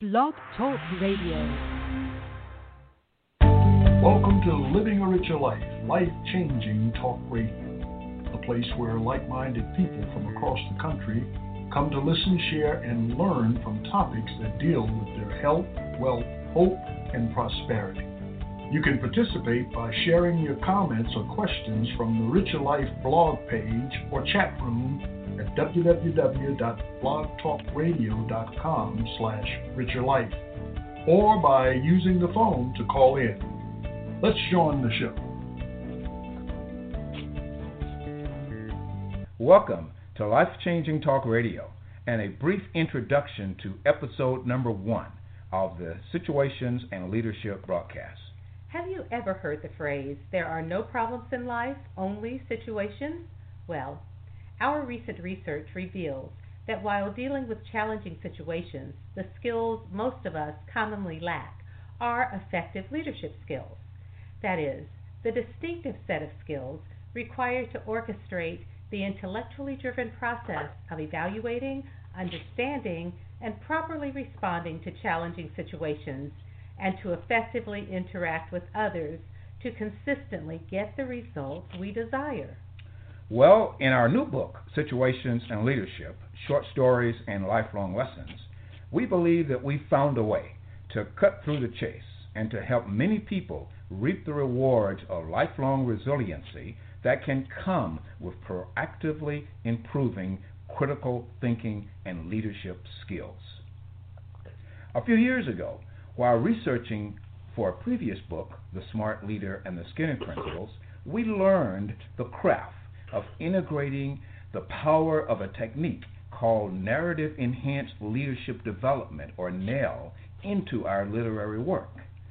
Blog Talk Radio. Welcome to Living a Richer Life, life-changing talk radio, a place where like-minded people from across the country come to listen, share, and learn from topics that deal with their health, wealth, hope, and prosperity. You can participate by sharing your comments or questions from the Richer Life blog page or chat room at www.blogtalkradio.com/richerlife, or by using the phone to call in. Let's join the show. Welcome to Life Changing Talk Radio and a brief introduction to episode number 1 of the Situations and Leadership broadcast. Have you ever heard the phrase, there are no problems in life, only situations? Well, our recent research reveals that while dealing with challenging situations, the skills most of us commonly lack are effective leadership skills. That is, the distinctive set of skills required to orchestrate the intellectually driven process of evaluating, understanding, and properly responding to challenging situations, and to effectively interact with others to consistently get the results we desire. Well, in our new book, Situations and Leadership, Short Stories and Lifelong Lessons, we believe that we found a way to cut through the chase and to help many people reap the rewards of lifelong resiliency that can come with proactively improving critical thinking and leadership skills. A few years ago, while researching for a previous book, The Smart Leader and the Skinner Principles, we learned the craft of integrating the power of a technique called Narrative Enhanced Leadership Development, or NEL, into our literary work.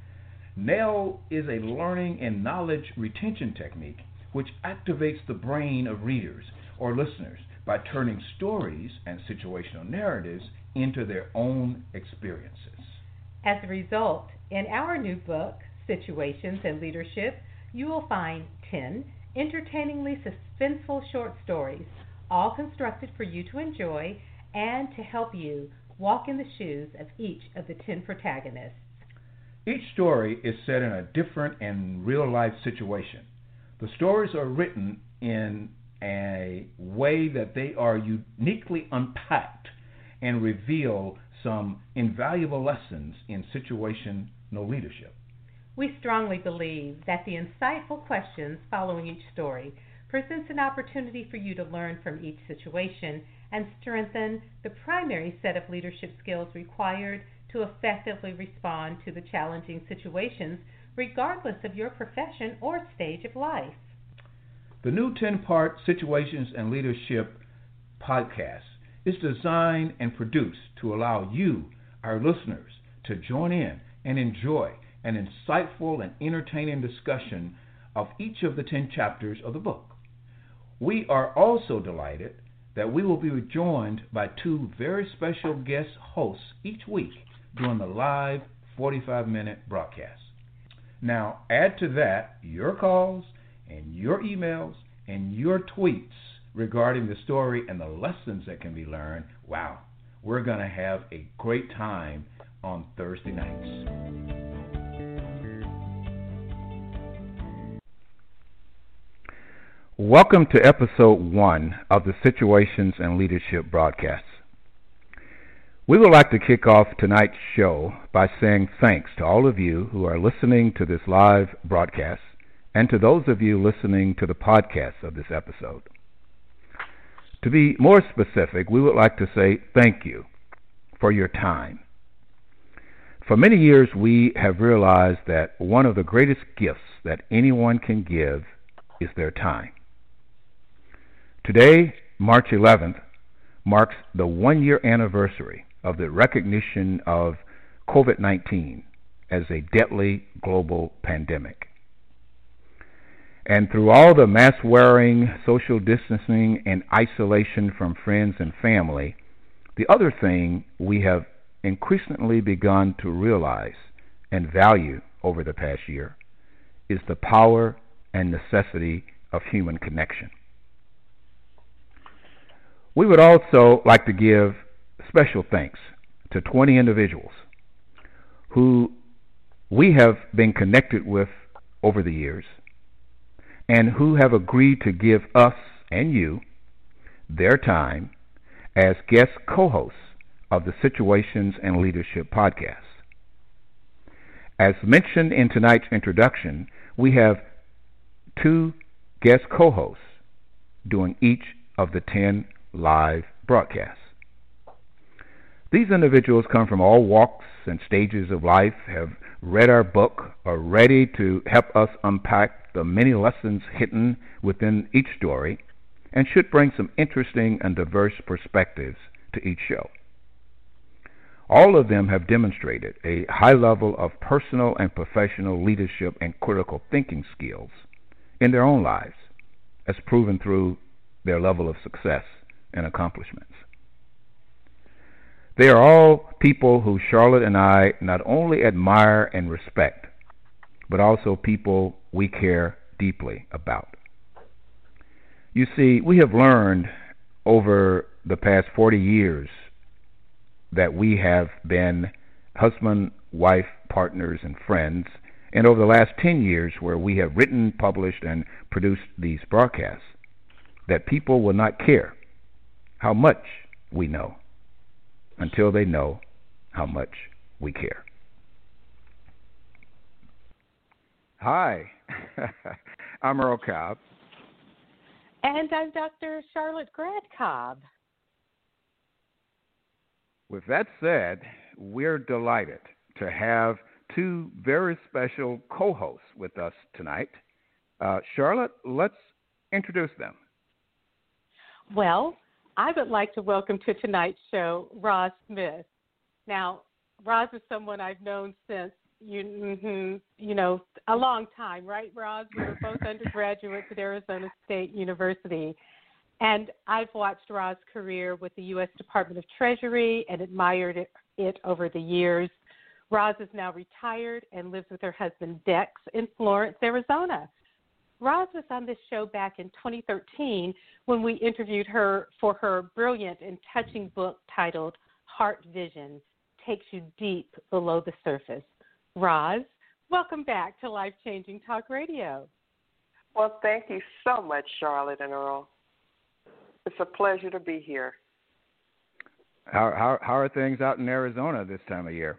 NEL is a learning and knowledge retention technique which activates the brain of readers or listeners by turning stories and situational narratives into their own experiences. As a result, in our new book, Situations and Leadership, you will find 10 entertainingly suspenseful short stories, all constructed for you to enjoy and to help you walk in the shoes of each of the 10 protagonists. Each story is set in a different and real-life situation. The stories are written in a way that they are uniquely unpacked and reveal some invaluable lessons in situational leadership. We strongly believe that the insightful questions following each story presents an opportunity for you to learn from each situation and strengthen the primary set of leadership skills required to effectively respond to the challenging situations, regardless of your profession or stage of life. The new 10-part Situations and Leadership podcast is designed and produced to allow you, our listeners, to join in and enjoy an insightful and entertaining discussion of each of the 10 chapters of the book. We are also delighted that we will be joined by 2 very special guest hosts each week during the live 45-minute broadcast. Now, add to that your calls and your emails and your tweets regarding the story and the lessons that can be learned. Wow, we're going to have a great time on Thursday nights. Welcome to episode 1 of the Situations and Leadership broadcast. We would like to kick off tonight's show by saying thanks to all of you who are listening to this live broadcast and to those of you listening to the podcast of this episode. To be more specific, we would like to say thank you for your time. For many years, we have realized that one of the greatest gifts that anyone can give is their time. Today, March 11th, marks the 1-year anniversary of the recognition of COVID-19 as a deadly global pandemic. And through all the mask wearing, social distancing, and isolation from friends and family, the other thing we have increasingly begun to realize and value over the past year is the power and necessity of human connection. We would also like to give special thanks to 20 individuals who we have been connected with over the years and who have agreed to give us and you their time as guest co-hosts of the Situations and Leadership podcast. As mentioned in tonight's introduction, we have 2 guest co-hosts doing each of the 10 live broadcasts. These individuals come from all walks and stages of life, have read our book, are ready to help us unpack the many lessons hidden within each story, and should bring some interesting and diverse perspectives to each show. All of them have demonstrated a high level of personal and professional leadership and critical thinking skills in their own lives, as proven through their level of success and accomplishments. They are all people who Charlotte and I not only admire and respect, but also people we care deeply about. You see, we have learned over the past 40 years that we have been husband, wife, partners, and friends, and over the last 10 years where we have written, published, and produced these broadcasts, that people will not care how much we know until they know how much we care. Hi, I'm Earl Cobb. And I'm Dr. Charlotte Grad Cobb. With that said, we're delighted to have 2 very special co-hosts with us tonight. Charlotte, let's introduce them. Well, I would like to welcome to tonight's show Roz Smith. Now, Roz is someone I've known since, a long time, right, Roz? We were both undergraduates at Arizona State University. And I've watched Roz's career with the U.S. Department of Treasury and admired it over the years. Roz is now retired and lives with her husband, Dex, in Florence, Arizona. Roz was on this show back in 2013 when we interviewed her for her brilliant and touching book titled Heart Vision, Takes You Deep Below the Surface. Roz, welcome back to Life Changing Talk Radio. Well, thank you so much, Charlotte and Earl. It's a pleasure to be here. How are things out in Arizona this time of year?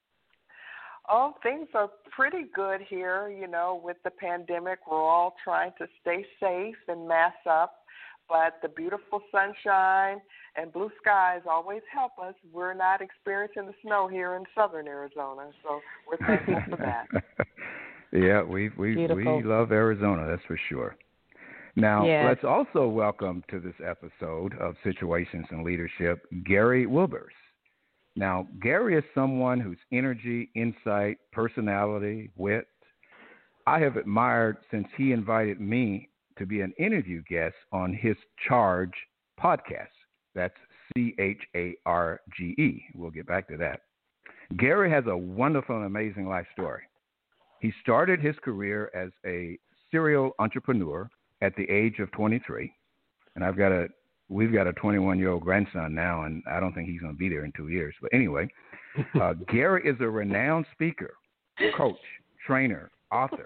Oh, things are pretty good here. With the pandemic, we're all trying to stay safe and mask up. But the beautiful sunshine and blue skies always help us. We're not experiencing the snow here in southern Arizona, so we're thankful for that. Yeah, we love Arizona, that's for sure. Now, Let's also welcome to this episode of Situations and Leadership, Gary Wilbers. Now, Gary is someone whose energy, insight, personality, wit, I have admired since he invited me to be an interview guest on his Charge podcast. That's CHARGE. We'll get back to that. Gary has a wonderful and amazing life story. He started his career as a serial entrepreneur at the age of 23, and we've got a 21-year-old grandson now, and I don't think he's going to be there in 2 years. But anyway, Gary is a renowned speaker, coach, trainer, author.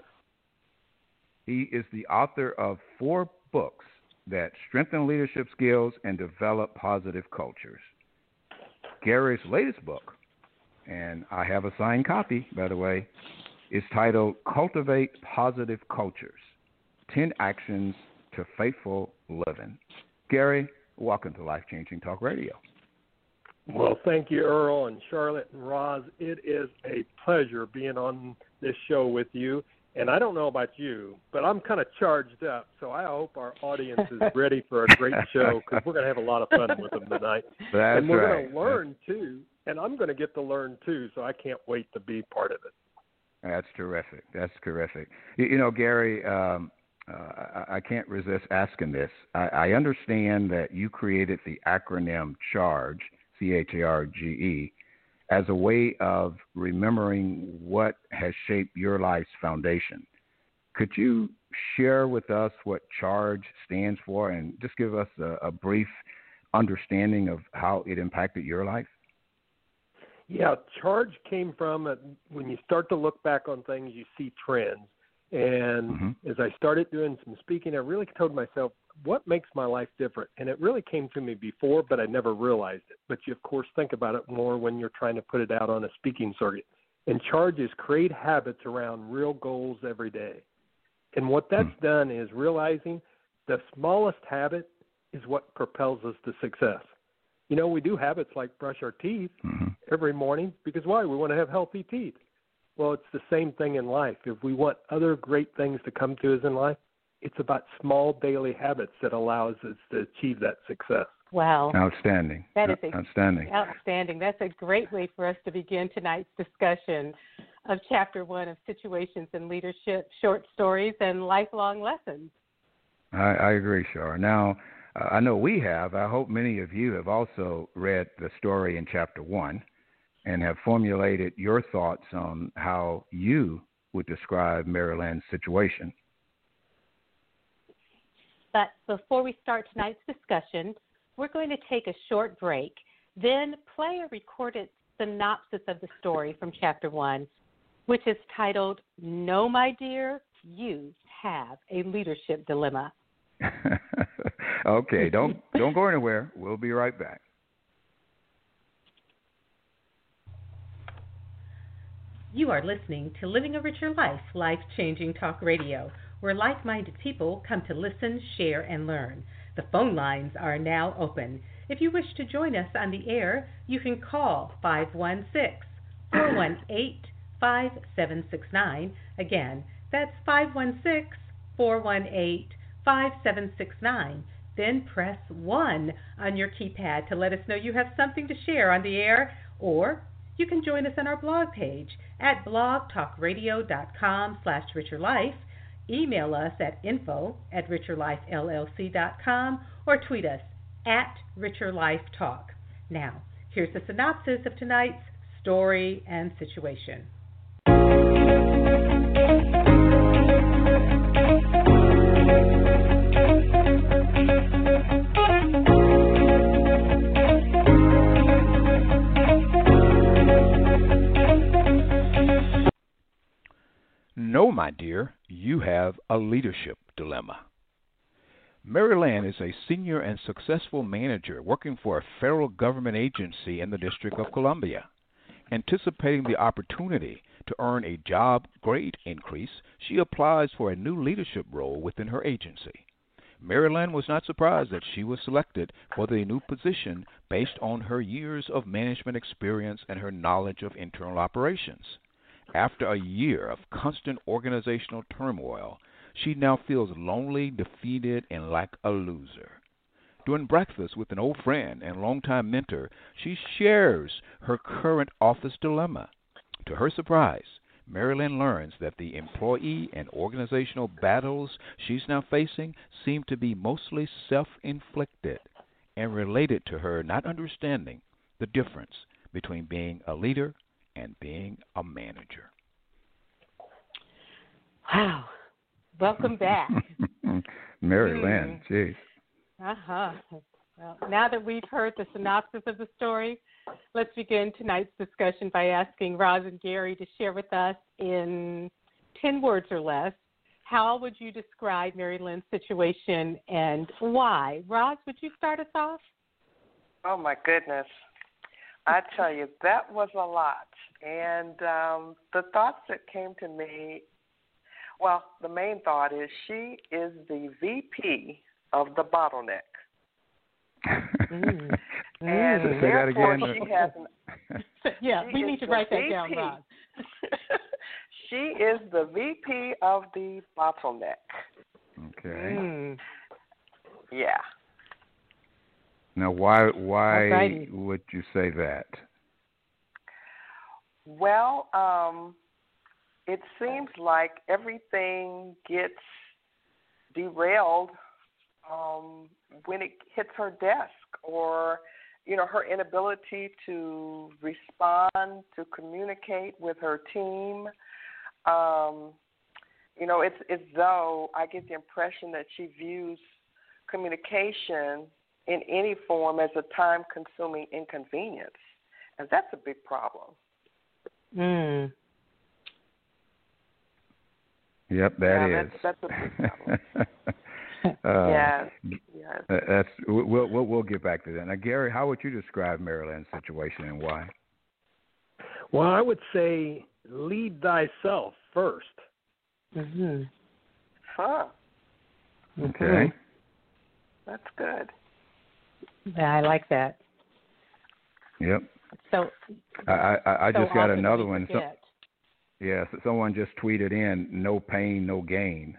He is the author of 4 books that strengthen leadership skills and develop positive cultures. Gary's latest book, and I have a signed copy, by the way, is titled Cultivate Positive Cultures, 10 Actions to Faithful Living. Gary, welcome to Life Changing Talk Radio. Well, thank you, Earl and Charlotte and Roz. It is a pleasure being on this show with you. And I don't know about you, but I'm kind of charged up, so I hope our audience is ready for a great show because we're going to have a lot of fun with them tonight. That's and we're right. going to learn, too, and I'm going to get to learn, too, so I can't wait to be part of it. That's terrific. That's terrific. Gary, I can't resist asking this. I understand that you created the acronym CHARGE, CHARGE, as a way of remembering what has shaped your life's foundation. Could you share with us what CHARGE stands for and just give us a brief understanding of how it impacted your life? Yeah, charge came from when you start to look back on things, you see trends. And as I started doing some speaking, I really told myself, what makes my life different? And it really came to me before, but I never realized it. But you, of course, think about it more when you're trying to put it out on a speaking circuit. And charge is create habits around real goals every day. And what that's done is realizing the smallest habit is what propels us to success. You know, we do habits like brush our teeth every morning because why? We want to have healthy teeth. Well, it's the same thing in life. If we want other great things to come to us in life, it's about small daily habits that allows us to achieve that success. Wow. Outstanding. That is outstanding. Outstanding. That's a great way for us to begin tonight's discussion of Chapter 1 of Situations in Leadership, Short Stories, and Lifelong Lessons. I agree, Shar. Now, I know we have. I hope many of you have also read the story in Chapter 1 and have formulated your thoughts on how you would describe Mary Lynn's situation. But before we start tonight's discussion, we're going to take a short break, then play a recorded synopsis of the story from Chapter 1, which is titled, No, My Dear, You Have a Leadership Dilemma. Okay, don't go anywhere. We'll be right back. You are listening to Living a Richer Life, life-changing talk radio, where like-minded people come to listen, share, and learn. The phone lines are now open. If you wish to join us on the air, you can call 516-418-5769. Again, that's 516-418-5769. Then press 1 on your keypad to let us know you have something to share on the air, or you can join us on our blog page at blogtalkradio.com/richerlife. Email us at info@richerlifellc.com or tweet us at richerlifetalk. Now, here's the synopsis of tonight's story and situation. No, my dear, you have a leadership dilemma. Mary Lynn is a senior and successful manager working for a federal government agency in the District of Columbia. Anticipating the opportunity to earn a job grade increase, she applies for a new leadership role within her agency. Mary Lynn was not surprised that she was selected for the new position based on her years of management experience and her knowledge of internal operations. After a year of constant organizational turmoil, she now feels lonely, defeated, and like a loser. During breakfast with an old friend and longtime mentor, she shares her current office dilemma. To her surprise, Mary Lynn learns that the employee and organizational battles she's now facing seem to be mostly self-inflicted and related to her not understanding the difference between being a leader and being a manager. Wow. Welcome back. Mary Lynn, geez. Well, now that we've heard the synopsis of the story, let's begin tonight's discussion by asking Roz and Gary to share with us in 10 words or less, how would you describe Mary Lynn's situation and why? Roz, would you start us off? Oh, my goodness. I tell you, that was a lot. And the thoughts that came to me, well, the main thought is she is the VP of the bottleneck. And say that again. She has we need to write that down, Roz. She is the VP of the bottleneck. Okay. Yeah. Now, why would you say that? Well, it seems like everything gets derailed when it hits her desk, or her inability to respond, to communicate with her team. It's as though I get the impression that she views communication in any form as a time-consuming inconvenience. And that's a big problem. Mm. Yep, that is. That's a big problem. Yes. That's we'll get back to that. Now, Gary, how would you describe Maryland's situation and why? Well, I would say lead thyself first. Mm-hmm. Huh. Okay. That's good. Yeah, I like that. Yep. So I just got another one. Yes, Someone just tweeted in, "No pain, no gain."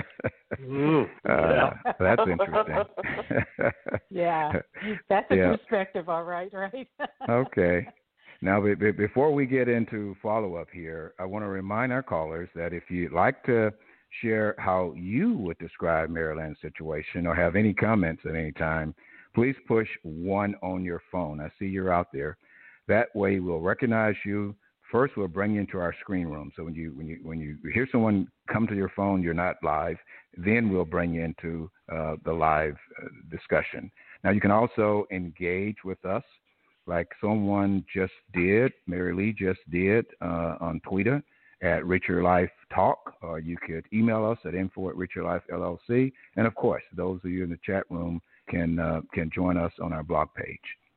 Yeah. That's interesting. Yeah, that's a perspective, all right, right? Okay. Now, before we get into follow-up here, I want to remind our callers that if you'd like to share how you would describe Maryland's situation or have any comments at any time, please push 1 on your phone. I see you're out there. That way, we'll recognize you. First, we'll bring you into our screen room. So when you hear someone come to your phone, you're not live. Then we'll bring you into the live discussion. Now, you can also engage with us, like someone just did. Mary Lee just did on Twitter at Richer Life Talk, or you could email us at info@RicherLife LLC. And of course, those of you in the chat room can join us on our blog page.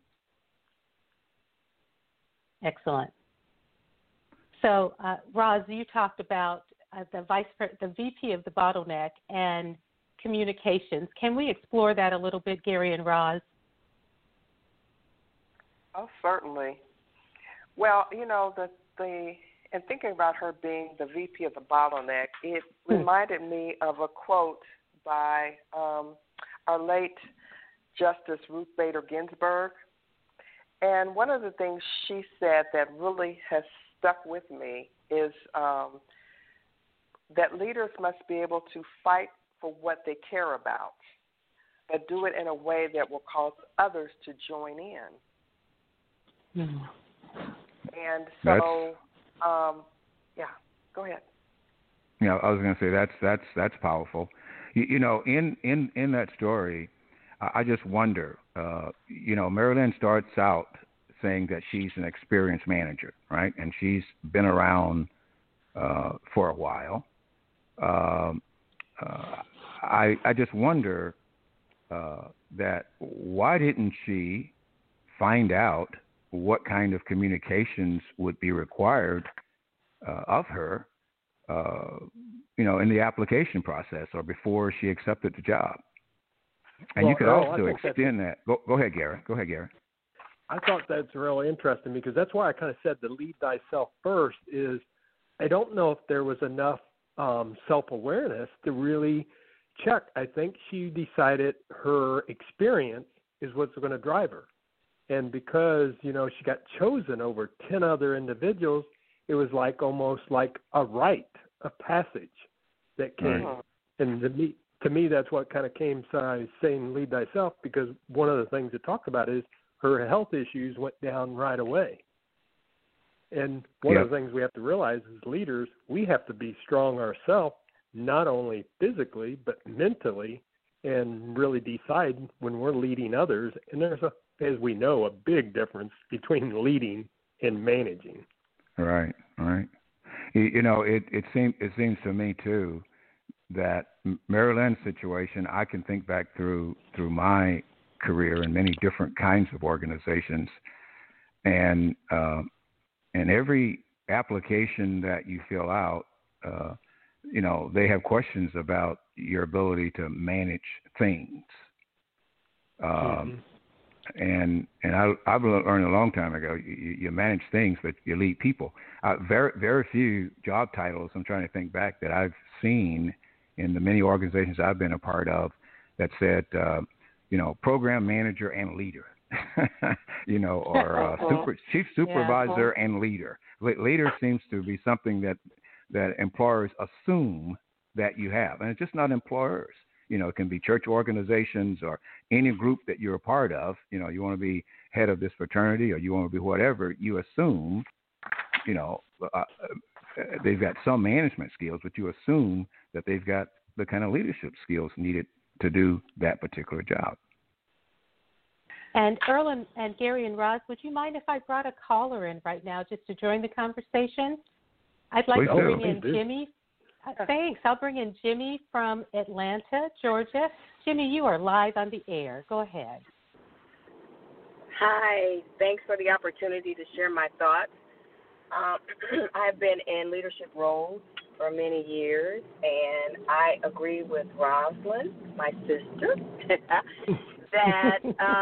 Excellent. So, Roz, you talked about the VP of the bottleneck and communications. Can we explore that a little bit, Gary and Roz? Oh, certainly. Well, and thinking about her being the VP of the bottleneck, it reminded me of a quote by our late Justice Ruth Bader Ginsburg. And one of the things she said that really has stuck with me is that leaders must be able to fight for what they care about, but do it in a way that will cause others to join in. Mm-hmm. And so, go ahead. Yeah, I was going to say that's powerful. In that story, I just wonder. Marilyn starts out saying that she's an experienced manager, right? And she's been around for a while. I just wonder that why didn't she find out what kind of communications would be required of her, in the application process or before she accepted the job. And you could also extend that. Go ahead, Gary. I thought that's really interesting because that's why I kind of said the lead thyself first is I don't know if there was enough self-awareness to really check. I think she decided her experience is what's going to drive her. And because, she got chosen over 10 other individuals, it was almost like a rite of passage that came. Right. And to me, that's what kind of came saying lead thyself, because one of the things it talked about is her health issues went down right away. And one of the things we have to realize as leaders, we have to be strong ourselves, not only physically, but mentally, and really decide when we're leading others. And there's, as we know, a big difference between leading and managing. Right. It seems to me too that Marilyn's situation, I can think back through my career in many different kinds of organizations, and every application that you fill out, they have questions about your ability to manage things. And I've learned a long time ago, you manage things, but you lead people. Very, very few job titles, I'm trying to think back, that I've seen in the many organizations I've been a part of that said, program manager and leader, or chief supervisor and leader. Leader seems to be something that employers assume that you have, and it's just not employers. It can be church organizations or any group that you're a part of. You want to be head of this fraternity or you want to be whatever. You assume, they've got some management skills, but you assume that they've got the kind of leadership skills needed to do that particular job. And Earl and Gary and Roz, would you mind if I brought a caller in right now just to join the conversation? I'd like to bring in Jimmy. Thanks. I'll bring in Jimmy from Atlanta, Georgia. Jimmy, you are live on the air. Go ahead. Hi. Thanks for the opportunity to share my thoughts. I've been in leadership roles for many years, and I agree with Rosalind, my sister, that,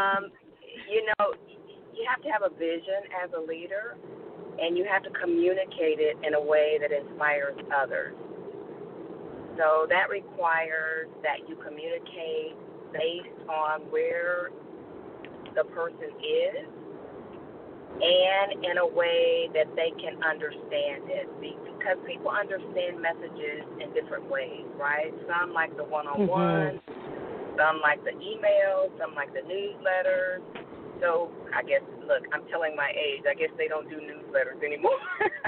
you have to have a vision as a leader, and you have to communicate it in a way that inspires others. So that requires that you communicate based on where the person is and in a way that they can understand it, because people understand messages in different ways, right? Some like the one-on-one, some like the emails, some like the newsletters. So I guess, look, I'm telling my age. I guess they don't do newsletters anymore.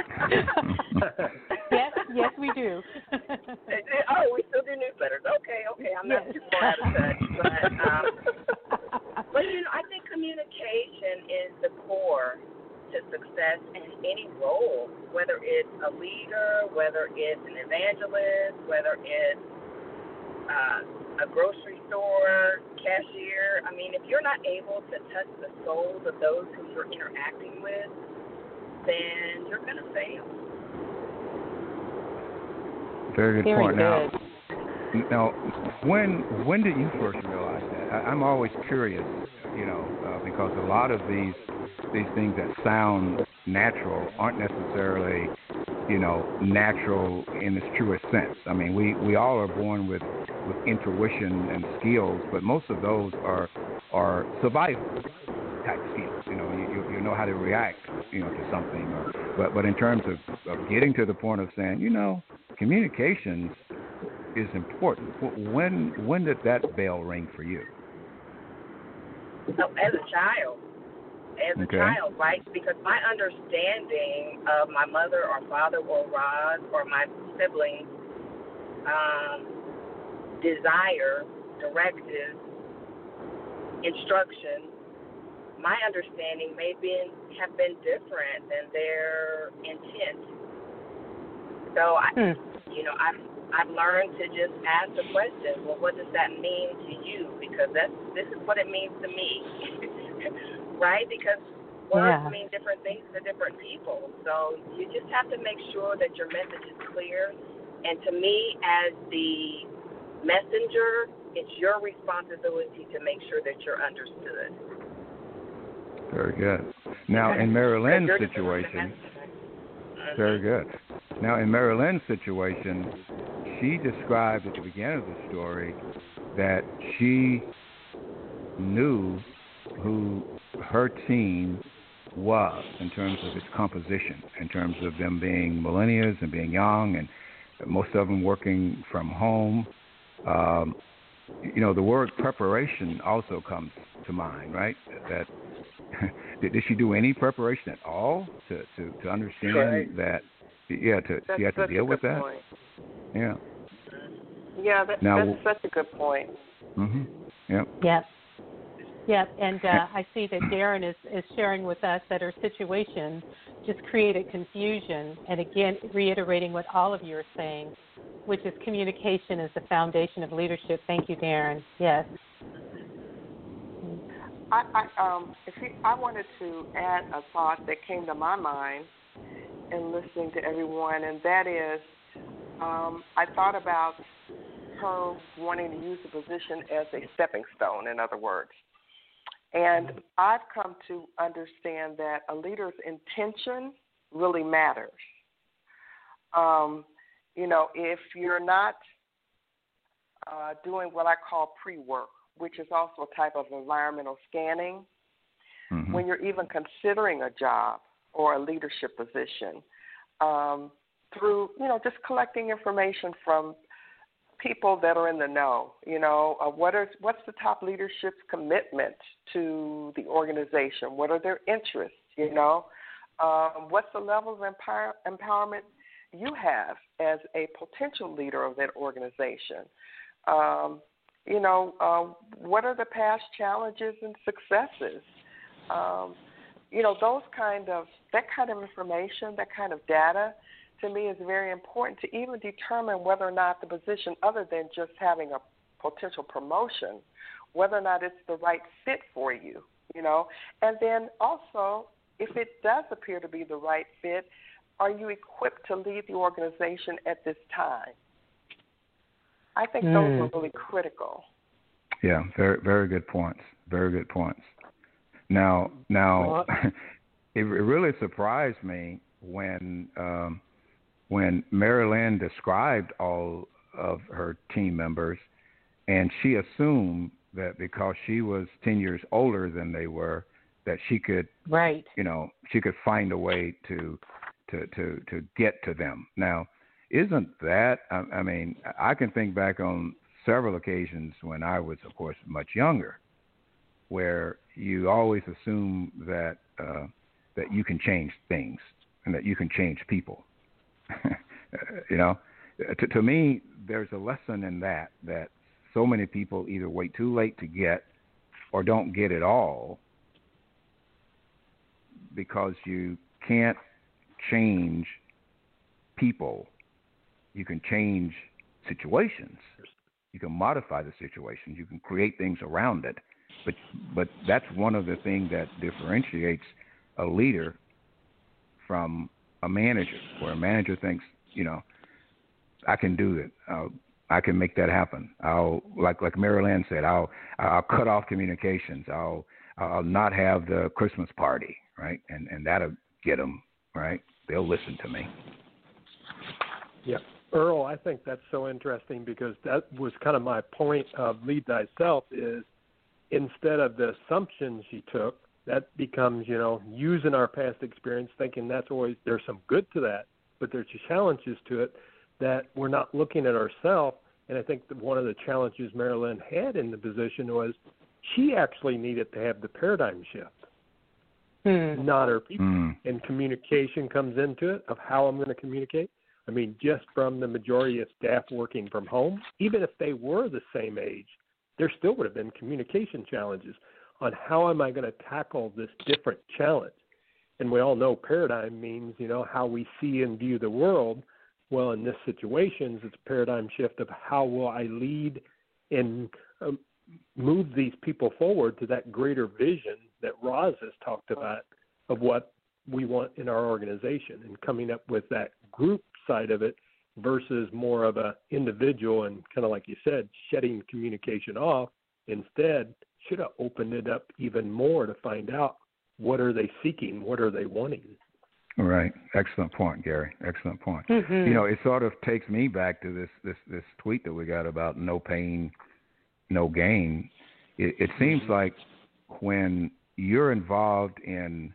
Yes, we do. Oh, we still do newsletters. Okay, I'm not too far out of touch. But I think communication is the core to success in any role, whether it's a leader, whether it's an evangelist, whether it's a grocery store cashier. I mean, if you're not able to touch the souls of those who you're interacting with, then you're going to fail. Very good point. Good. Now, when did you first realize that? I'm always curious, because a lot of these things that sound natural aren't necessarily, natural in its truest sense. I mean, we all are born with intuition and skills, but most of those are survival type skills. You know how to react, to something. But in terms of getting to the point of saying, communications is important. When did that bell ring for you? So as a child, right? Because my understanding of my mother or father or Roz or my siblings' desire, directives, instructions, my understanding have been different than their intent. So I've learned to just ask the question, well, what does that mean to you? Because this is what it means to me, right? Because words mean different things to different people. So you just have to make sure that your message is clear. And to me, as the messenger, it's your responsibility to make sure that you're understood. Very good. Now, in Marilyn's situation, very good. Now, in Marilyn's situation, she described at the beginning of the story that she knew who her team was in terms of its composition, in terms of them being millennials and being young, and most of them working from home. The word preparation also comes to mind, right? That did she do any preparation at all to understand that? Yeah, she had to deal with that. Point. Yeah. Yeah, that's such a good point. Mhm. Yep. Yep. And I see that Darren is sharing with us that her situation just created confusion, and again reiterating what all of you are saying, which is communication is the foundation of leadership. Thank you, Darren. Yes. I wanted to add a thought that came to my mind in listening to everyone, and that is I thought about her wanting to use the position as a stepping stone, in other words. And I've come to understand that a leader's intention really matters. If you're not doing what I call pre-work, which is also a type of environmental scanning, when you're even considering a job or a leadership position, through, just collecting information from people that are in the know, what's the top leadership's commitment to the organization? What are their interests, What's the level of empowerment you have as a potential leader of that organization? What are the past challenges and successes? That kind of information, that kind of data, to me is very important to even determine whether or not the position, other than just having a potential promotion, whether or not it's the right fit for you, And then also, if it does appear to be the right fit, are you equipped to lead the organization at this time? I think those are really critical. Yeah, very, very good points. Very good points. Now, it really surprised me when Mary Lynn described all of her team members, and she assumed that because she was 10 years older than they were, that she could, she could find a way to get to them. Now, isn't that? I mean, I can think back on several occasions when I was, of course, much younger, where you always assume that that you can change things and that you can change people. To me, there's a lesson in that so many people either wait too late to get or don't get it all because you can't change people. You can change situations. You can modify the situations. You can create things around it. But that's one of the things that differentiates a leader from a manager, where a manager thinks, I can do it. I can make that happen. I'll, like Mary Lynn said, I'll cut off communications. I'll not have the Christmas party, right? And that'll get them, right? They'll listen to me. Yeah. Earl, I think that's so interesting because that was kind of my point of Lead Thyself is instead of the assumptions she took, that becomes, using our past experience, thinking that's always, there's some good to that, but there's challenges to it that we're not looking at ourselves. And I think that one of the challenges Mary Lynn had in the position was she actually needed to have the paradigm shift, not her people. And communication comes into it of how I'm going to communicate. I mean, just from the majority of staff working from home, even if they were the same age, there still would have been communication challenges on how am I going to tackle this different challenge. And we all know paradigm means, how we see and view the world. Well, in this situation, it's a paradigm shift of how will I lead and move these people forward to that greater vision that Roz has talked about of what we want in our organization and coming up with that group side of it versus more of a individual and kind of like you said, shutting communication off. Instead, should have opened it up even more to find out what are they seeking, what are they wanting. Right. Excellent point, Gary. Excellent point. It sort of takes me back to this tweet that we got about no pain, no gain. It seems like when you're involved in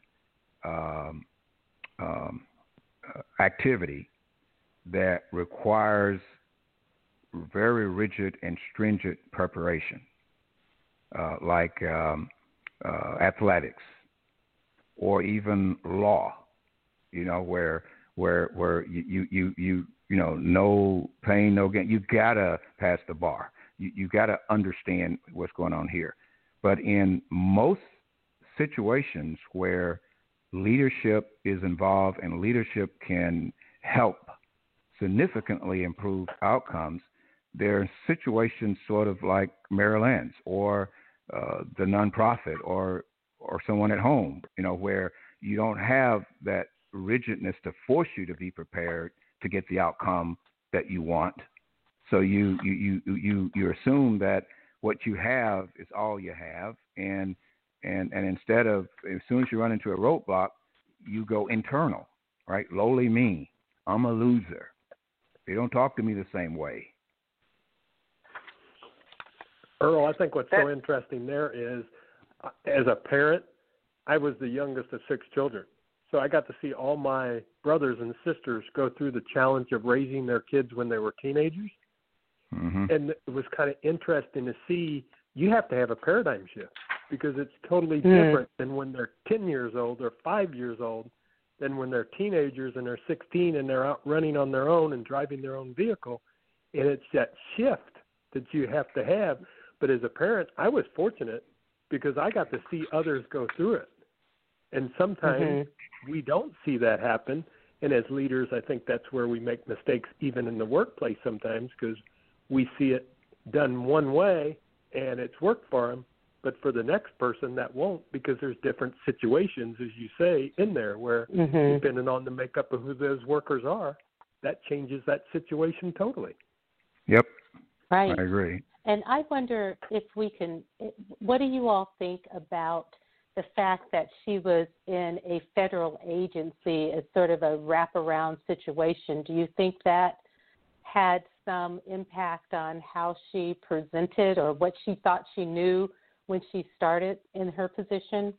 activity that requires very rigid and stringent preparation, like athletics or even law, where you no pain, no gain. You gotta pass the bar. You gotta understand what's going on here. But in most situations where leadership is involved and leadership can help significantly improve outcomes, there are situations sort of like Mary Lynn's or the nonprofit or someone at home, where you don't have that rigidness to force you to be prepared to get the outcome that you want. So you assume that what you have is all you have, and instead of, as soon as you run into a roadblock, you go internal, right? Lowly me, I'm a loser. They don't talk to me the same way. Earl, I think what's so interesting there is, as a parent, I was the youngest of 6 children. So I got to see all my brothers and sisters go through the challenge of raising their kids when they were teenagers. And it was kind of interesting to see you have to have a paradigm shift because it's totally different than when they're 10 years old or 5 years old than when they're teenagers and they're 16 and they're out running on their own and driving their own vehicle. And it's that shift that you have to have But as a parent, I was fortunate because I got to see others go through it. And sometimes we don't see that happen. And as leaders, I think that's where we make mistakes even in the workplace sometimes, because we see it done one way and it's worked for them. But for the next person, that won't, because there's different situations, as you say, in there where depending on the makeup of who those workers are, that changes that situation totally. Yep. Right. I agree. And I wonder if we can, what do you all think about the fact that she was in a federal agency as sort of a wraparound situation? Do you think that had some impact on how she presented or what she thought she knew when she started in her position?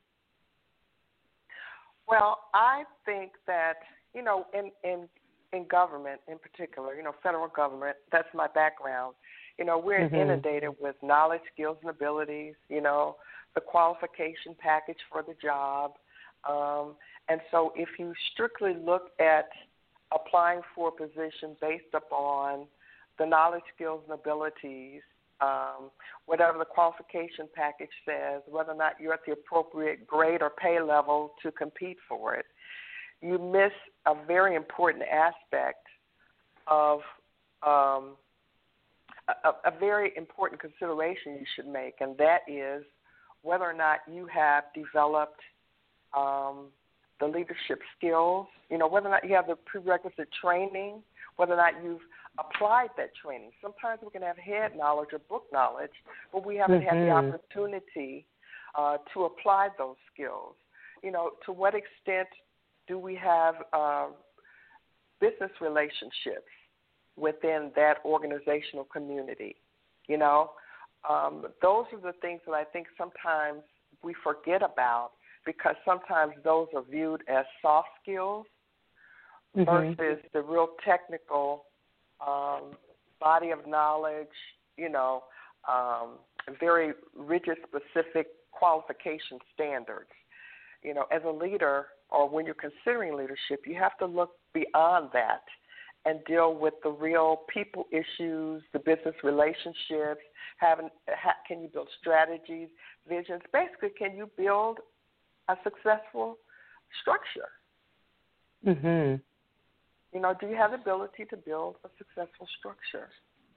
Well, I think that, you know, in government in particular, you know, federal government, that's my background. You know, we're inundated with knowledge, skills, and abilities, you know, the qualification package for the job. And so if you strictly look at applying for a position based upon the knowledge, skills, and abilities, whatever the qualification package says, whether or not you're at the appropriate grade or pay level to compete for it, you miss a very important aspect of a very important consideration you should make, and that is whether or not you have developed the leadership skills, you know, whether or not you have the prerequisite training, whether or not you've applied that training. Sometimes we can have head knowledge or book knowledge, but we haven't had the opportunity to apply those skills. You know, to what extent do we have business relationships within that organizational community? You know, those are the things that I think sometimes we forget about, because sometimes those are viewed as soft skills versus the real technical body of knowledge, you know, very rigid, specific qualification standards. You know, as a leader, or when you're considering leadership, you have to look beyond that and deal with the real people issues, the business relationships. Can you build strategies, visions? Basically, can you build a successful structure? You know, do you have the ability to build a successful structure?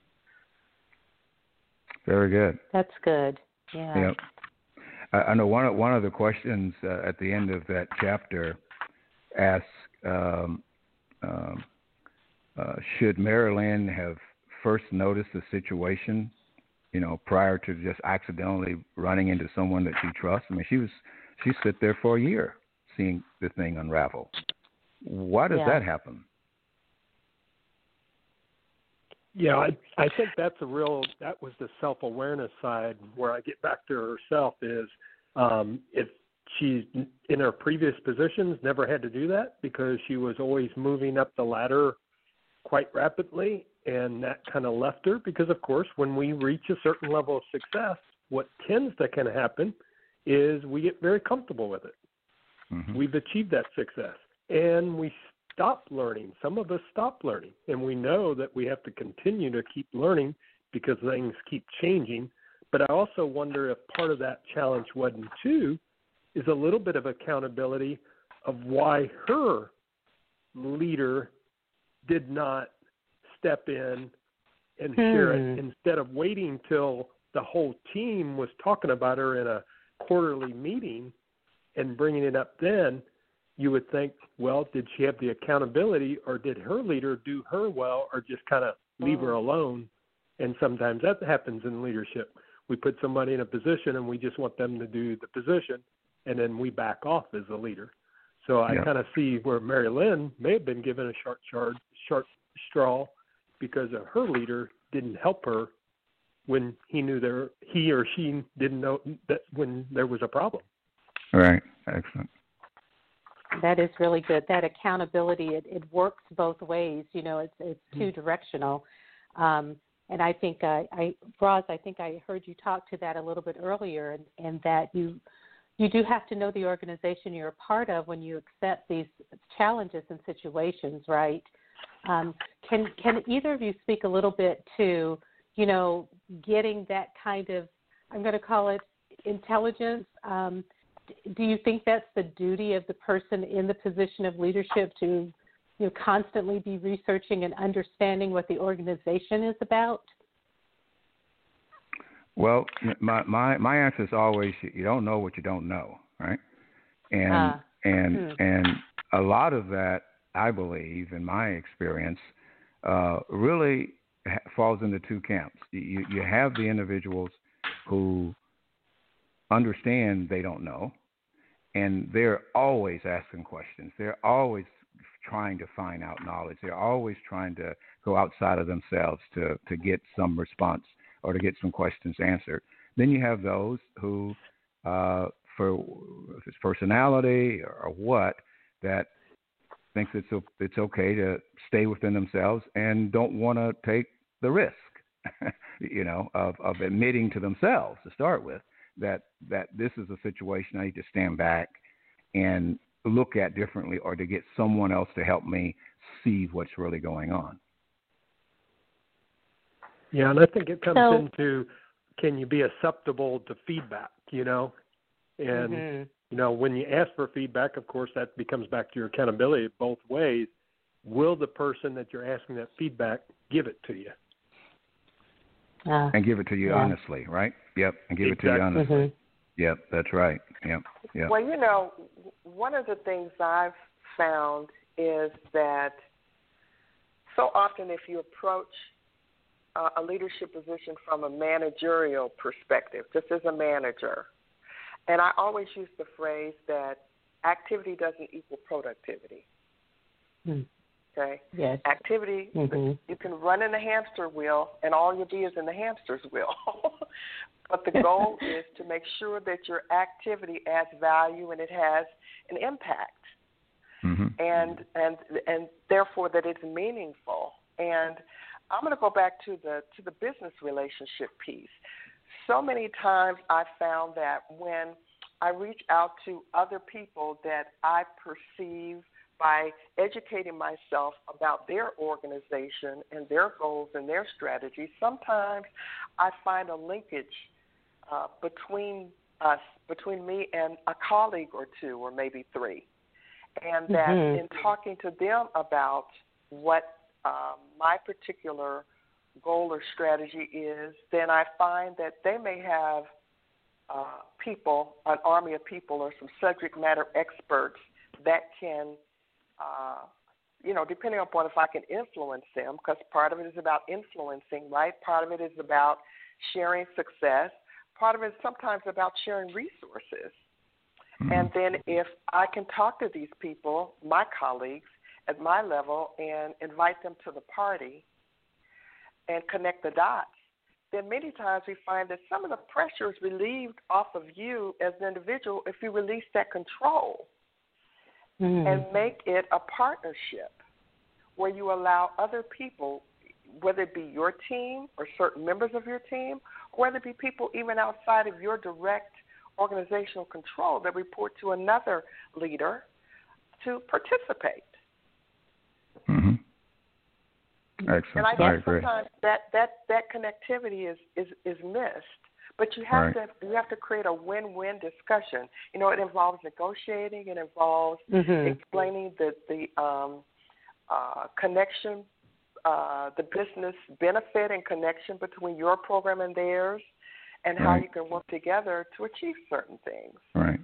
Very good. That's good. Yeah. Yep. I know one of the questions at the end of that chapter asks, should Mary Lynn have first noticed the situation, you know, prior to just accidentally running into someone that she trusts? I mean, she sat there for a year seeing the thing unravel. Why does that happen? Yeah, I think that was the self-awareness side where I get back to herself is if she, in her previous positions, never had to do that because she was always moving up the ladder quite rapidly, and that kind of left her because, of course, when we reach a certain level of success, what tends to kind of happen is we get very comfortable with it. We've achieved that success, and we stop learning. Some of us stop learning, and we know that we have to continue to keep learning because things keep changing. But I also wonder if part of that challenge wasn't too is a little bit of accountability of why her leader did not step in and share it instead of waiting till the whole team was talking about her in a quarterly meeting and bringing it up then. You would think, well, did she have the accountability, or did her leader do her well, or just kind of leave her alone? And sometimes that happens in leadership. We put somebody in a position and we just want them to do the position, and then we back off as a leader. So I kind of see where Mary Lynn may have been given a short straw because of her leader didn't help her when he or she didn't know that when there was a problem. Right. Excellent. That is really good. That accountability, it works both ways. You know, it's two-directional. And I think, Roz, I think I heard you talk to that a little bit earlier, and that you do have to know the organization you're a part of when you accept these challenges and situations, right? Can either of you speak a little bit to, getting that kind of, I'm going to call it intelligence. Do you think that's the duty of the person in the position of leadership to constantly be researching and understanding what the organization is about? Well, my answer is always, you don't know what you don't know, right? And a lot of that, I believe, in my experience, really falls into two camps. You have the individuals who understand they don't know, and they're always asking questions. They're always trying to find out knowledge. They're always trying to go outside of themselves to get some response or to get some questions answered. Then you have those who, for if it's personality or what, that thinks it's okay to stay within themselves and don't want to take the risk, of admitting to themselves to start with that this is a situation I need to stand back and look at differently, or to get someone else to help me see what's really going on. Yeah, and I think it comes into, can you be acceptable to feedback, And, when you ask for feedback, of course, that becomes back to your accountability both ways. Will the person that you're asking that feedback give it to you? And give it to you honestly, right? Yep, and give it to you honestly. Mm-hmm. Yep, that's right. Yep. Well, one of the things I've found is that so often if you approach a leadership position from a managerial perspective, just as a manager, and I always use the phrase that activity doesn't equal productivity. Okay? Yes. Activity, you can run in the hamster wheel, and all you'll be is in the hamster's wheel. But the goal is to make sure that your activity adds value and it has an impact, and therefore that it's meaningful. And I'm going to go back to the business relationship piece. So many times I found that when I reach out to other people that I perceive by educating myself about their organization and their goals and their strategies, sometimes I find a linkage between us, between me and a colleague or two or maybe three. And that in talking to them about what my particular goal or strategy is, then I find that they may have people, an army of people or some subject matter experts that can, depending upon if I can influence them, because part of it is about influencing, right? Part of it is about sharing success. Part of it is sometimes about sharing resources. And then if I can talk to these people, my colleagues, at my level, and invite them to the party and connect the dots, then many times we find that some of the pressure is relieved off of you as an individual if you release that control and make it a partnership where you allow other people, whether it be your team or certain members of your team, or whether it be people even outside of your direct organizational control that report to another leader, to participate. Excellent. And I think sometimes that connectivity is missed. But you have to create a win-win discussion. It involves negotiating. It involves explaining the connection, the business benefit and connection between your program and theirs, and how you can work together to achieve certain things. Right.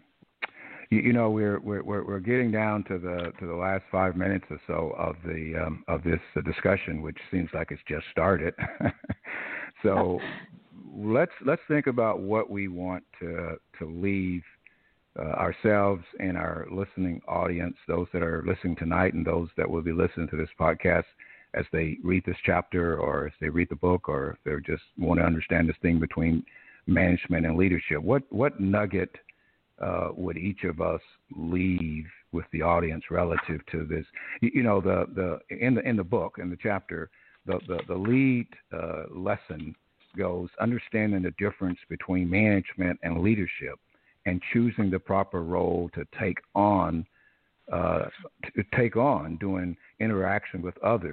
We're getting down to the last 5 minutes or so of this discussion, which seems like it's just started. So let's think about what we want to leave ourselves and our listening audience, those that are listening tonight and those that will be listening to this podcast as they read this chapter, or as they read the book, or if they just want to understand this thing between management and leadership. What nugget would each of us leave with the audience relative to this? In the book, in the chapter, the lead lesson goes understanding the difference between management and leadership, and choosing the proper role to take on doing interaction with others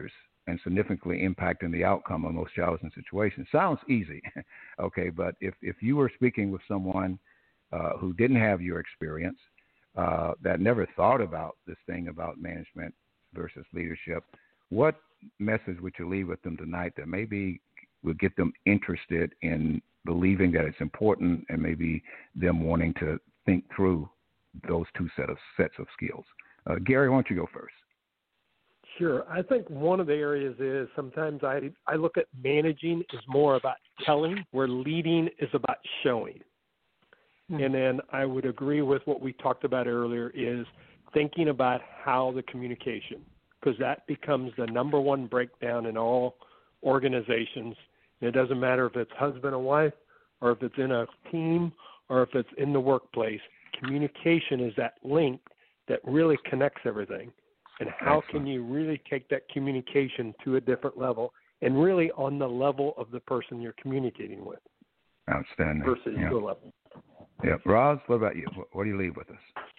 and significantly impacting the outcome of most challenging situations. Sounds easy, okay, but if you were speaking with someone who didn't have your experience, that never thought about this thing about management versus leadership, what message would you leave with them tonight that maybe would get them interested in believing that it's important and maybe them wanting to think through those two sets of skills? Gary, why don't you go first? Sure. I think one of the areas is sometimes I look at managing is more about telling, where leading is about showing. Mm-hmm. And then I would agree with what we talked about earlier is thinking about how the communication, because that becomes the number one breakdown in all organizations. And it doesn't matter if it's husband and wife or if it's in a team or if it's in the workplace. Communication is that link that really connects everything. And how can you really take that communication to a different level and really on the level of the person you're communicating with? Outstanding. Versus your level. Yeah. Roz, what about you? What do you leave with us?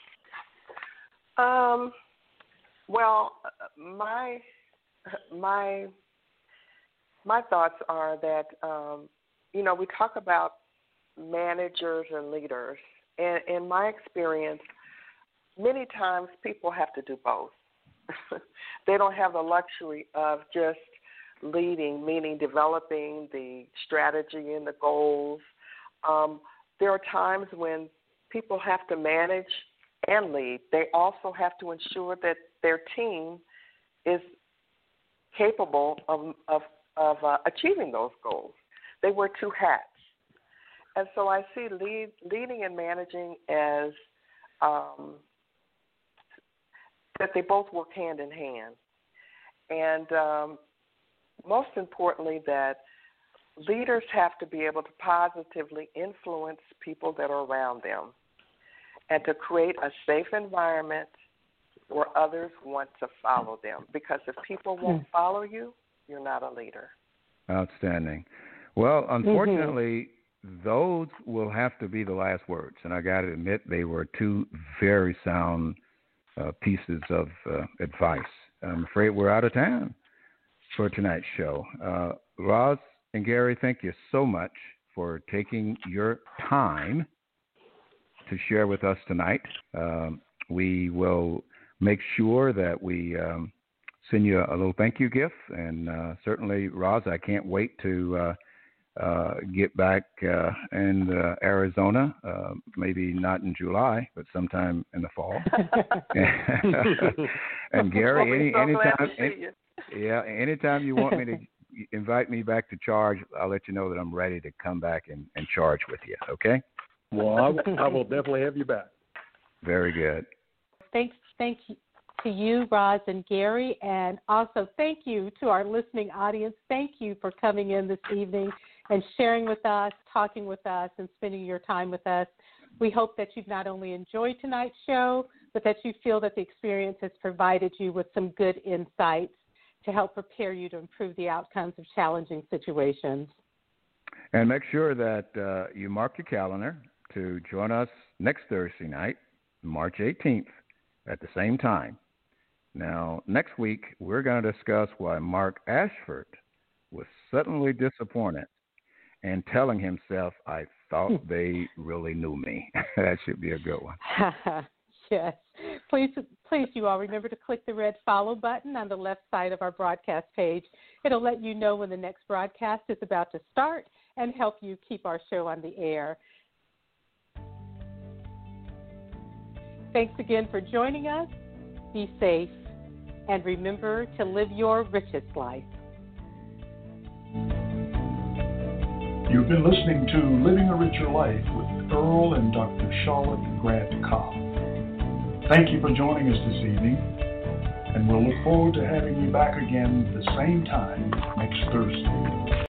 Well, my thoughts are that, we talk about managers and leaders. And in my experience, many times people have to do both. They don't have the luxury of just leading, meaning developing the strategy and the goals. There are times when people have to manage and lead. They also have to ensure that their team is capable of achieving those goals. They wear two hats. And so I see leading and managing as that they both work hand in hand. And most importantly, that leaders have to be able to positively influence people that are around them and to create a safe environment where others want to follow them. Because if people won't follow you, you're not a leader. Outstanding. Well, unfortunately, those will have to be the last words. And I got to admit, they were two very sound pieces of advice. I'm afraid we're out of time for tonight's show. Roz and Gary, thank you so much for taking your time to share with us tonight. We will make sure that we send you a little thank you gift. And certainly, Roz, I can't wait to get back in Arizona, maybe not in July, but sometime in the fall. And Gary, anytime you want me to invite me back to charge, I'll let you know that I'm ready to come back and charge with you. Okay? Well, I will definitely have you back. Very good. Thank you to you, Roz and Gary, and also thank you to our listening audience. Thank you for coming in this evening and sharing with us, talking with us, and spending your time with us. We hope that you've not only enjoyed tonight's show, but that you feel that the experience has provided you with some good insights to help prepare you to improve the outcomes of challenging situations. And make sure that you mark your calendar to join us next Thursday night, March 18th, at the same time. Now, next week, we're going to discuss why Mark Ashford was suddenly disappointed and telling himself, I thought they really knew me. That should be a good one. Yes. Please, you all remember to click the red follow button on the left side of our broadcast page. It'll let you know when the next broadcast is about to start and help you keep our show on the air. Thanks again for joining us. Be safe, and remember to live your richest life. You've been listening to Living a Richer Life with Earl and Dr. Charlotte Grant Cobb. Thank you for joining us this evening, and we'll look forward to having you back again at the same time next Thursday.